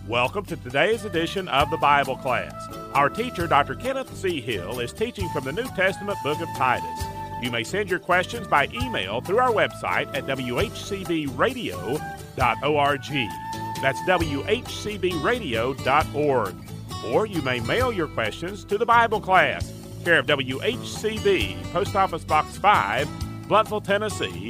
Welcome to today's edition of the Bible class. Our teacher, Dr. Kenneth C. Hill, is teaching from the New Testament book of Titus. You may send your questions by email through our website at whcbradio.org. That's whcbradio.org. Or you may mail your questions to the Bible class, care of WHCB, Post Office Box 5, Blountville, Tennessee,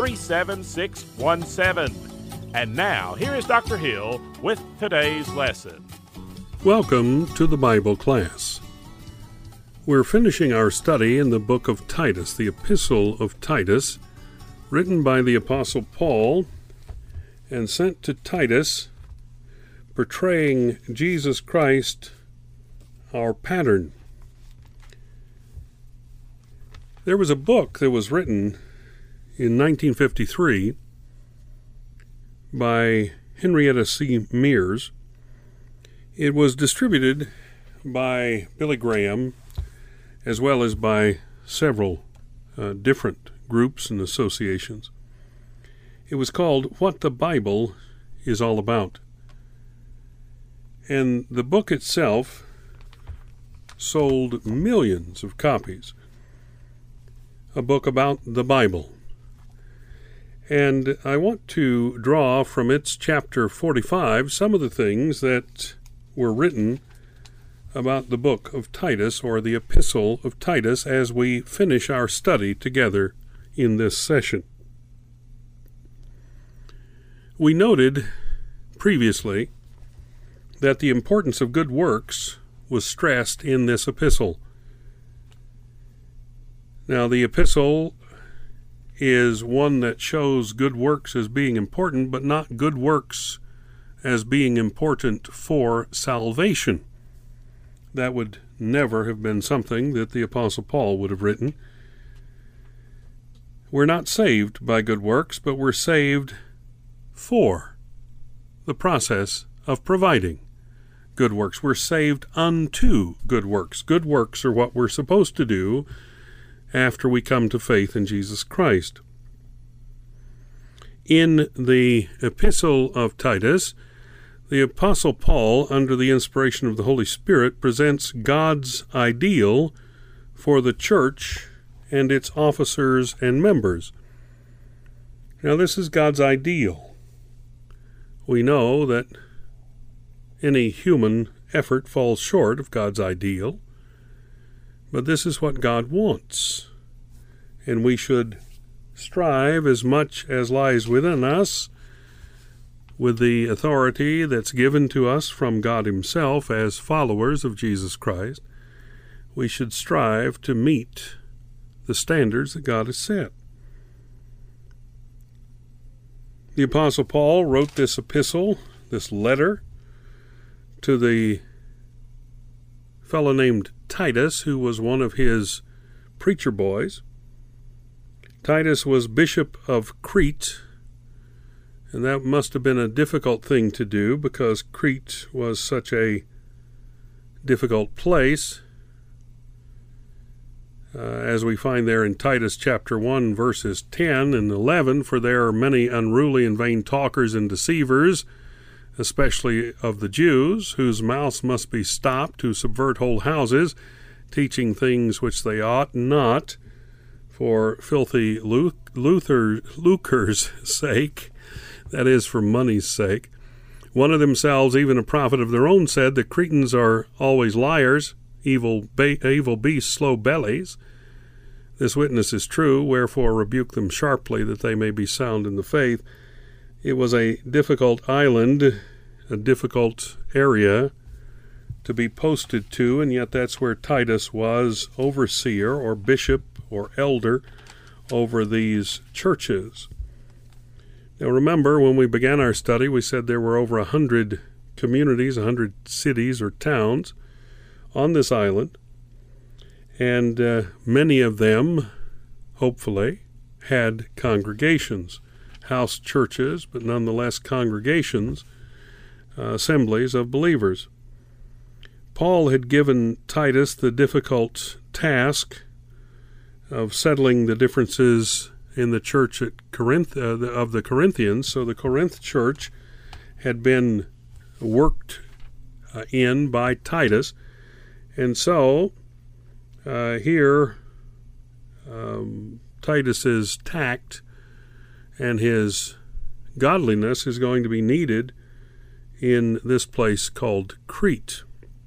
37617. And now, here is Dr. Hill with today's lesson. Welcome to the Bible class. We're finishing our study in the book of Titus, the Epistle of Titus, written by the Apostle Paul and sent to Titus, portraying Jesus Christ, our pattern. There was a book that was written in 1953 by Henrietta C. Mears. It was distributed by Billy Graham as well as by several different groups and associations. It was called What the Bible is All About. And the book itself sold millions of copies. A book about the Bible. And I want to draw from its chapter 45 some of the things that were written about the book of Titus, or the Epistle of Titus, as we finish our study together in this session. We noted previously that the importance of good works was stressed in this epistle. Now, the epistle is one that shows good works as being important, but not good works as being important for salvation. That would never have been something that the Apostle Paul would have written. We're not saved by good works, but we're saved for the process of providing good works. We're saved unto good works. Good works are what we're supposed to do after we come to faith in Jesus Christ. In the Epistle of Titus, the Apostle Paul, under the inspiration of the Holy Spirit, presents God's ideal for the church and its officers and members. Now, this is God's ideal. We know that any human effort falls short of God's ideal, but this is what God wants, and we should strive as much as lies within us, with the authority that's given to us from God Himself as followers of Jesus Christ. We should strive to meet the standards that God has set. The Apostle Paul wrote this epistle, this letter, to the fellow named Titus, who was one of his preacher boys. Titus was bishop of Crete, and that must have been a difficult thing to do because Crete was such a difficult place, as we find there in Titus chapter 1, verses 10 and 11, for there are many unruly and vain talkers and deceivers, especially of the Jews, whose mouths must be stopped, who subvert whole houses, teaching things which they ought not, for filthy lucre's sake, that is, for money's sake. One of themselves, even a prophet of their own, said, the Cretans are always liars, evil beasts, slow bellies. This witness is true, wherefore rebuke them sharply, that they may be sound in the faith. It was a difficult island, a difficult area to be posted to, and yet that's where Titus was overseer or bishop or elder over these churches. Now remember, when we began our study, we said there were over 100 communities, 100 cities or towns on this island, and many of them, hopefully, had congregations. House churches, but nonetheless congregations, assemblies of believers. Paul had given Titus the difficult task of settling the differences in the church at Corinth of the Corinthians. So the Corinth church had been worked in by Titus. And so here Titus's tact and his godliness is going to be needed in this place called Crete.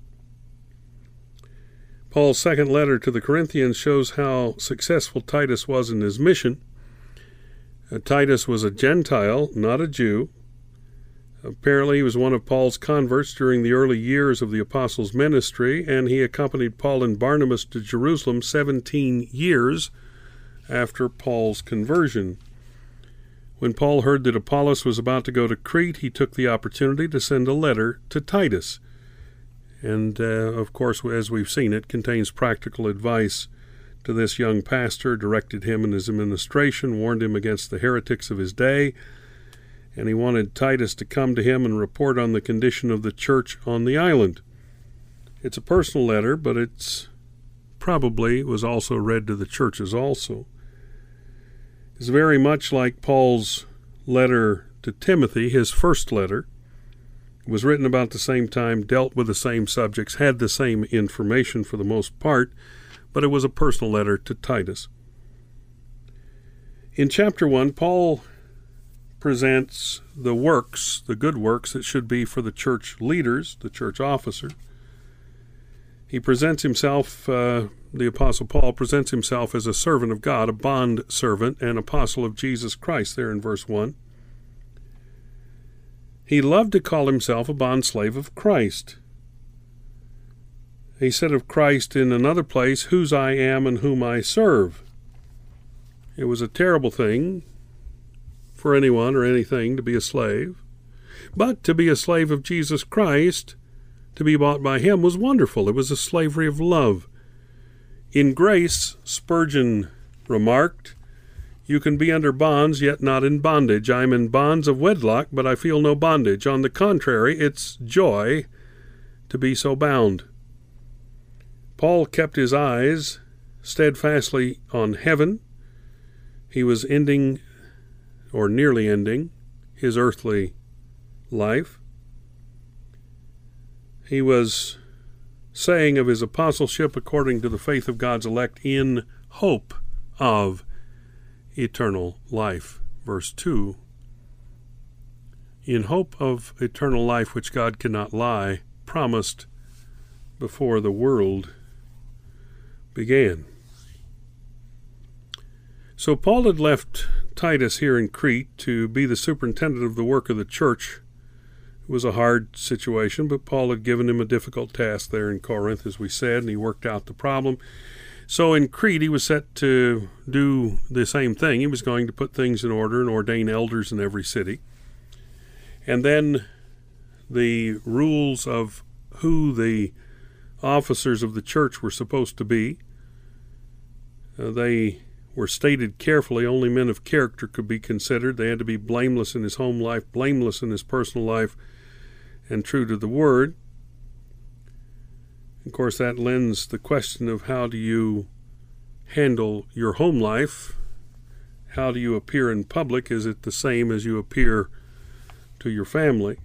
Paul's second letter to the Corinthians shows how successful Titus was in his mission. Titus was a Gentile, not a Jew. Apparently, he was one of Paul's converts during the early years of the apostles' ministry, and he accompanied Paul and Barnabas to Jerusalem 17 years after Paul's conversion. When Paul heard that Apollos was about to go to Crete, he took the opportunity to send a letter to Titus. And, of course, as we've seen, it contains practical advice to this young pastor, directed him in his administration, warned him against the heretics of his day, and he wanted Titus to come to him and report on the condition of the church on the island. It's a personal letter, but it's probably was also read to the churches also. It's very much like Paul's letter to Timothy, his first letter. It was written about the same time, dealt with the same subjects, had the same information for the most part, but it was a personal letter to Titus. In chapter 1, Paul presents the works, the good works that should be for the church leaders, the church officer. He presents himself, the Apostle Paul presents himself as a servant of God, a bond servant and apostle of Jesus Christ, there in verse 1. He loved to call himself a bondslave of Christ. He said of Christ in another place, whose I am and whom I serve. It was a terrible thing for anyone or anything to be a slave. But to be a slave of Jesus Christ, to be bought by him, was wonderful. It was a slavery of love. In grace, Spurgeon remarked, you can be under bonds, yet not in bondage. I am in bonds of wedlock, but I feel no bondage. On the contrary, it's joy to be so bound. Paul kept his eyes steadfastly on heaven. He was ending, or nearly ending, his earthly life. He was saying of his apostleship according to the faith of God's elect in hope of eternal life. Verse 2, in hope of eternal life which God cannot lie, promised before the world began. So Paul had left Titus here in Crete to be the superintendent of the work of the church. It was a hard situation, but Paul had given him a difficult task there in Corinth, as we said, and he worked out the problem. So in Crete, he was set to do the same thing. He was going to put things in order and ordain elders in every city. And then the rules of who the officers of the church were supposed to be, they were stated carefully. Only men of character could be considered. They had to be blameless in his home life, blameless in his personal life, and true to the word. Of course, that lends the question of how do you handle your home life? How do you appear in public? Is it the same as you appear to your family?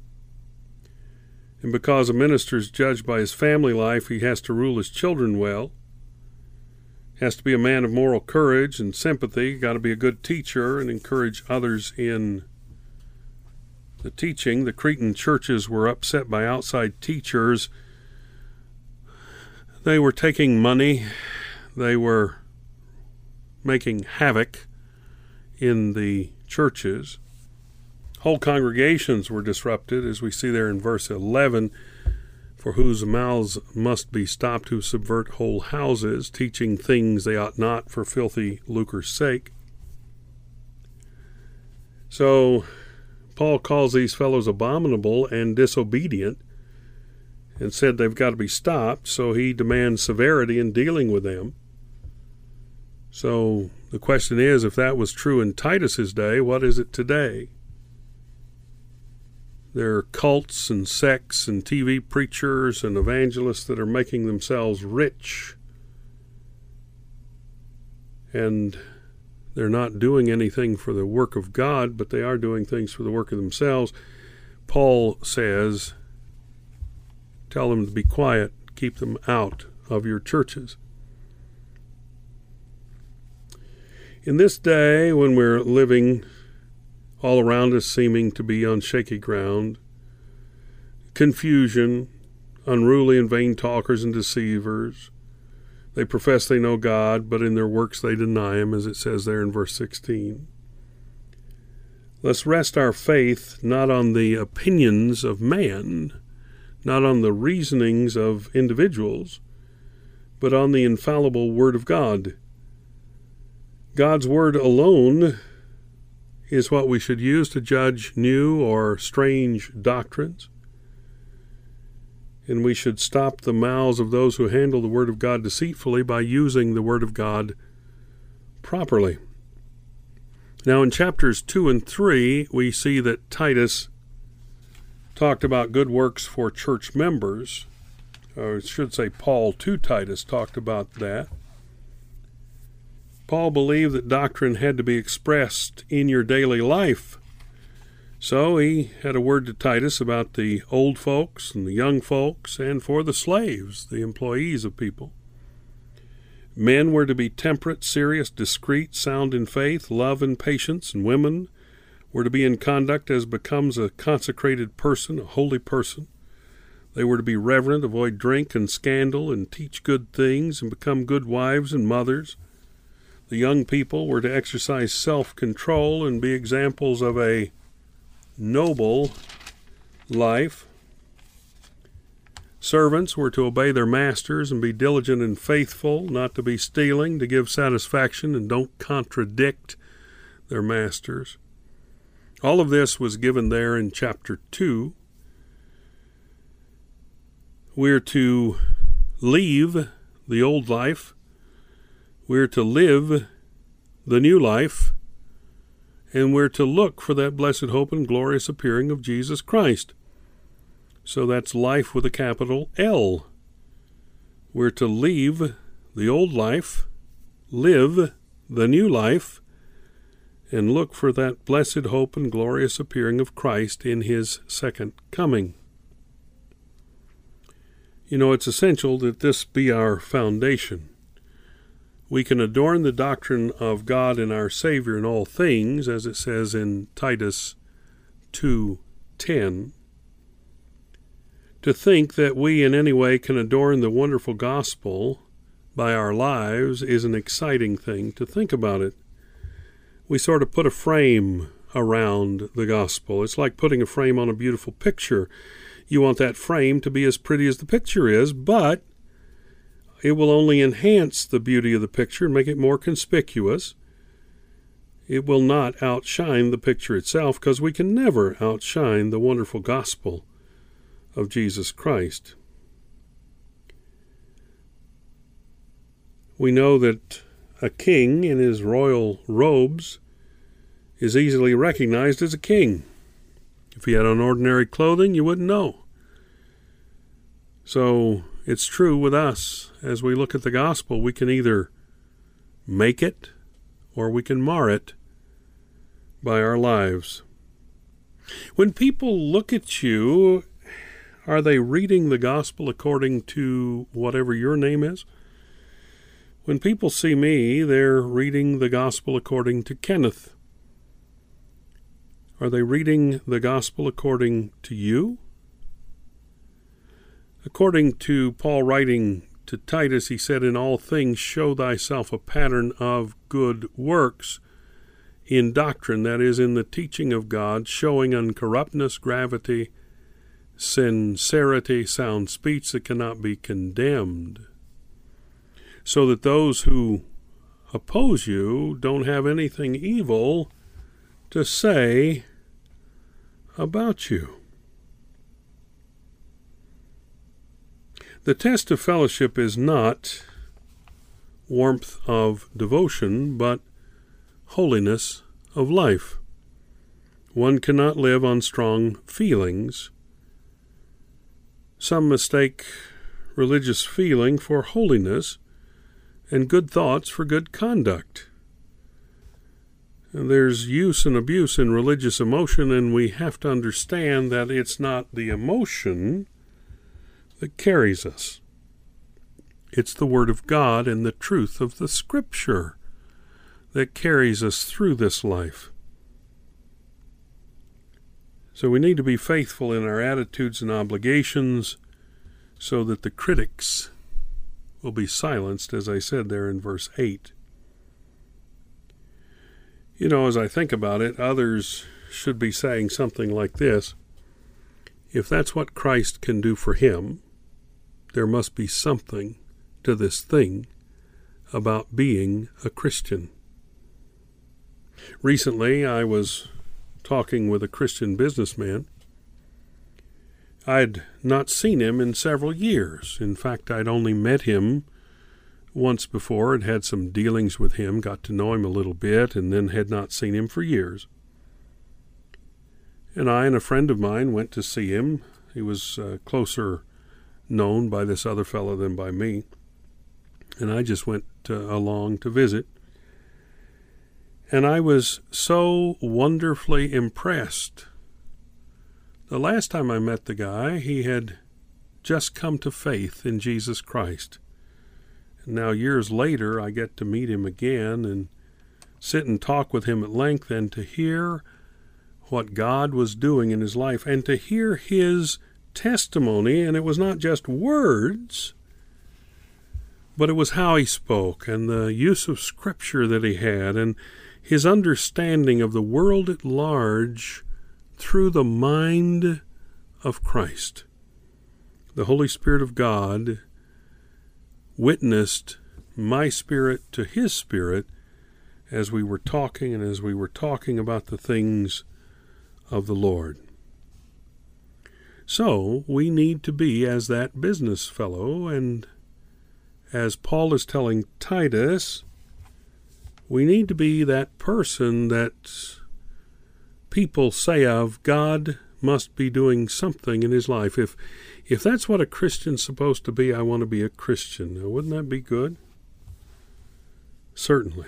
And because a minister is judged by his family life, he has to rule his children well. He has to be a man of moral courage and sympathy. He's got to be a good teacher and encourage others in the teaching. The Cretan churches were upset by outside teachers. They were taking money. They were making havoc in the churches. Whole congregations were disrupted, as we see there in verse 11, for whose mouths must be stopped who subvert whole houses, teaching things they ought not for filthy lucre's sake. So Paul calls these fellows abominable and disobedient, and said they've got to be stopped, so he demands severity in dealing with them. So the question is, if that was true in Titus's day, what is it today? There are cults and sects and TV preachers and evangelists that are making themselves rich, and they're not doing anything for the work of God, but they are doing things for the work of themselves. Paul says, tell them to be quiet, keep them out of your churches. In this day, when we're living all around us seeming to be on shaky ground, confusion, unruly and vain talkers and deceivers, they profess they know God, but in their works they deny Him, as it says there in verse 16. Let's rest our faith not on the opinions of man, not on the reasonings of individuals, but on the infallible Word of God. God's Word alone is what we should use to judge new or strange doctrines. And we should stop the mouths of those who handle the Word of God deceitfully by using the Word of God properly. Now in chapters 2 and 3, we see that Titus talked about good works for church members. Or I should say Paul to Titus talked about that. Paul believed that doctrine had to be expressed in your daily life. So he had a word to Titus about the old folks and the young folks, and for the slaves, the employees of people. Men were to be temperate, serious, discreet, sound in faith, love, and patience, and women were to be in conduct as becomes a consecrated person, a holy person. They were to be reverent, avoid drink and scandal, and teach good things, and become good wives and mothers. The young people were to exercise self-control and be examples of a noble life. Servants were to obey their masters and be diligent and faithful, not to be stealing, to give satisfaction, and don't contradict their masters. All of this was given there in chapter 2. We're to leave the old life. We're to live the new life. And we're to look for that blessed hope and glorious appearing of Jesus Christ. So that's life with a capital L. We're to leave the old life, live the new life, and look for that blessed hope and glorious appearing of Christ in His second coming. You know, it's essential that this be our foundation. We can adorn the doctrine of God and our Savior in all things, as it says in Titus 2:10. To think that we in any way can adorn the wonderful gospel by our lives is an exciting thing to think about it. We sort of put a frame around the gospel. It's like putting a frame on a beautiful picture. You want that frame to be as pretty as the picture is, but it will only enhance the beauty of the picture and make it more conspicuous. It will not outshine the picture itself, because we can never outshine the wonderful gospel of Jesus Christ. We know that a king in his royal robes is easily recognized as a king. If he had on ordinary clothing, you wouldn't know. So it's true with us. As we look at the gospel, we can either make it or we can mar it by our lives. When people look at you, are they reading the gospel according to whatever your name is? When people see me, they're reading the gospel according to Kenneth. Are they reading the gospel according to you? According to Paul writing to Titus, he said, "In all things show thyself a pattern of good works in doctrine," that is, in the teaching of God, showing uncorruptness, gravity, sincerity, sound speech that cannot be condemned, so that those who oppose you don't have anything evil to say about you. The test of fellowship is not warmth of devotion, but holiness of life. One cannot live on strong feelings. Some mistake religious feeling for holiness and good thoughts for good conduct. There's use and abuse in religious emotion, and we have to understand that it's not the emotion that carries us. It's the Word of God and the truth of the Scripture that carries us through this life. So we need to be faithful in our attitudes and obligations so that the critics will be silenced, as I said there in verse 8. You know, as I think about it, others should be saying something like this: if that's what Christ can do for him, there must be something to this thing about being a Christian. Recently, I was talking with a Christian businessman. I'd not seen him in several years. In fact, I'd only met him once before and had some dealings with him, got to know him a little bit, and then had not seen him for years. And I and a friend of mine went to see him. He was closer known by this other fellow than by me. And I just went along to visit. And I was so wonderfully impressed. The last time I met the guy, he had just come to faith in Jesus Christ. Now, years later, I get to meet him again and sit and talk with him at length, and to hear what God was doing in his life and to hear his testimony. And it was not just words, but it was how he spoke and the use of Scripture that he had and his understanding of the world at large through the mind of Christ. The Holy Spirit of God witnessed my spirit to his spirit as we were talking and as we were talking about the things of the Lord. So we need to be as that business fellow, and as Paul is telling Titus, we need to be that person that people say of, God must be doing something in his life. If that's what a Christian's supposed to be, I want to be a Christian. Now, wouldn't that be good? Certainly.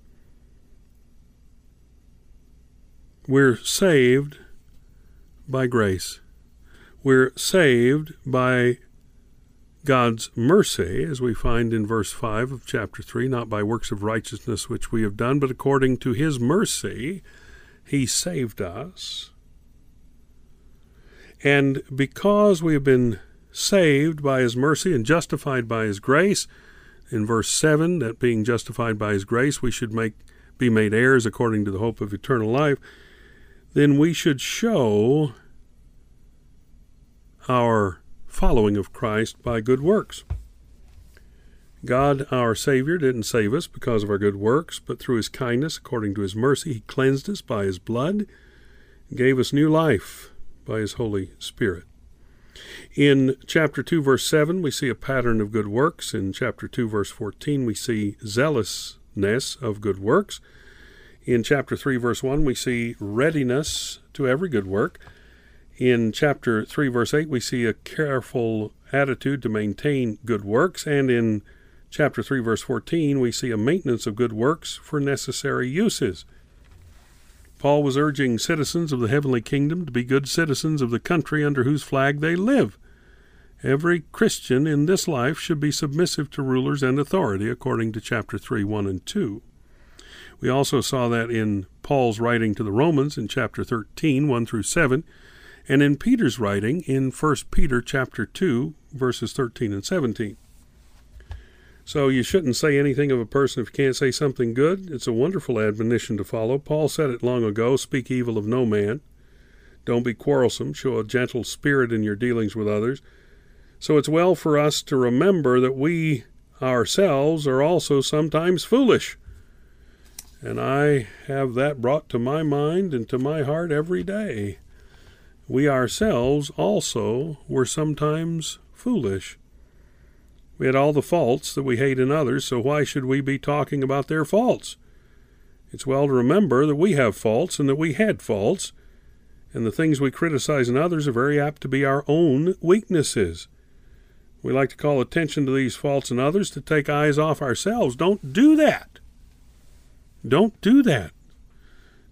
We're saved by grace. We're saved by God's mercy, as we find in verse 5 of chapter 3, not by works of righteousness which we have done, but according to his mercy, he saved us. And because we have been saved by his mercy and justified by his grace, in verse 7, that being justified by his grace, we should be made heirs according to the hope of eternal life, then we should show our following of Christ by good works. God, our Savior, didn't save us because of our good works, but through his kindness, according to his mercy, he cleansed us by his blood, gave us new life by his Holy Spirit. In chapter 2, verse 7, we see a pattern of good works. In chapter 2, verse 14, we see zealousness of good works. In chapter 3, verse 1, we see readiness to every good work. In chapter 3, verse 8, we see a careful attitude to maintain good works. And in chapter 3, verse 14, we see a maintenance of good works for necessary uses. Paul was urging citizens of the heavenly kingdom to be good citizens of the country under whose flag they live. Every Christian in this life should be submissive to rulers and authority, according to chapter 3, 1 and 2. We also saw that in Paul's writing to the Romans in chapter 13, 1 through 7, and in Peter's writing in 1 Peter chapter 2, verses 13 and 17. So you shouldn't say anything of a person if you can't say something good. It's a wonderful admonition to follow. Paul said it long ago, speak evil of no man. Don't be quarrelsome. Show a gentle spirit in your dealings with others. So it's well for us to remember that we ourselves are also sometimes foolish. And I have that brought to my mind and to my heart every day. We ourselves also were sometimes foolish. We had all the faults that we hate in others, so why should we be talking about their faults? It's well to remember that we have faults and that we had faults, and the things we criticize in others are very apt to be our own weaknesses. We like to call attention to these faults in others to take eyes off ourselves. Don't do that. Don't do that.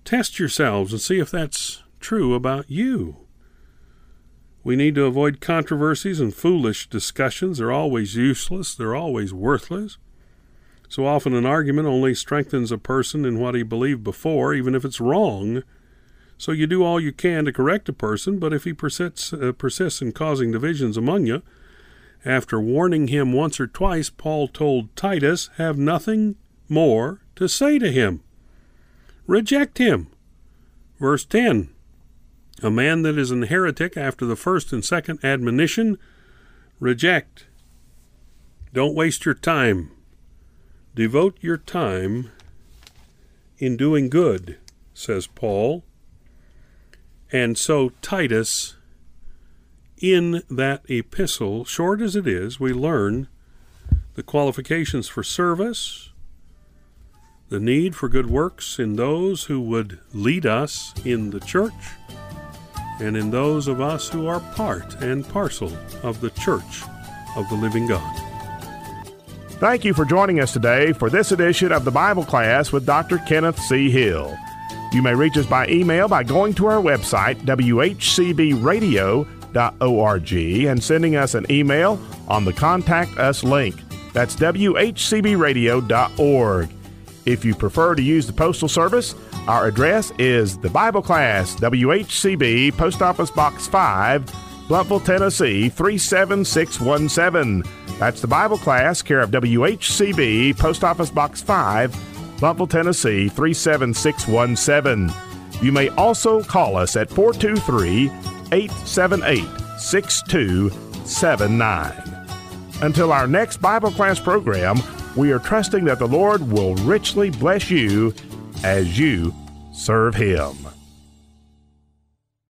Test yourselves and see if that's true about you. We need to avoid controversies and foolish discussions. They're always useless. They're always worthless. So often an argument only strengthens a person in what he believed before, even if it's wrong. So you do all you can to correct a person, but if he persists in causing divisions among you, after warning him once or twice, Paul told Titus, have nothing more to say to him. Reject him. Verse 10, a man that is an heretic after the first and second admonition, reject. Don't waste your time. Devote your time in doing good, says Paul. And so Titus, in that epistle, short as it is, we learn the qualifications for service, the need for good works in those who would lead us in the church, and in those of us who are part and parcel of the church of the living God. Thank you for joining us today for this edition of the Bible Class with Dr. Kenneth C. Hill. You may reach us by email by going to our website, whcbradio.org, and sending us an email on the Contact Us link. That's whcbradio.org. If you prefer to use the postal service, our address is the Bible Class, WHCB, Post Office Box 5, Blountville, Tennessee, 37617. That's the Bible Class, care of WHCB, Post Office Box 5, Blountville, Tennessee, 37617. You may also call us at 423-878-6279. Until our next Bible Class program, we are trusting that the Lord will richly bless you as you serve Him.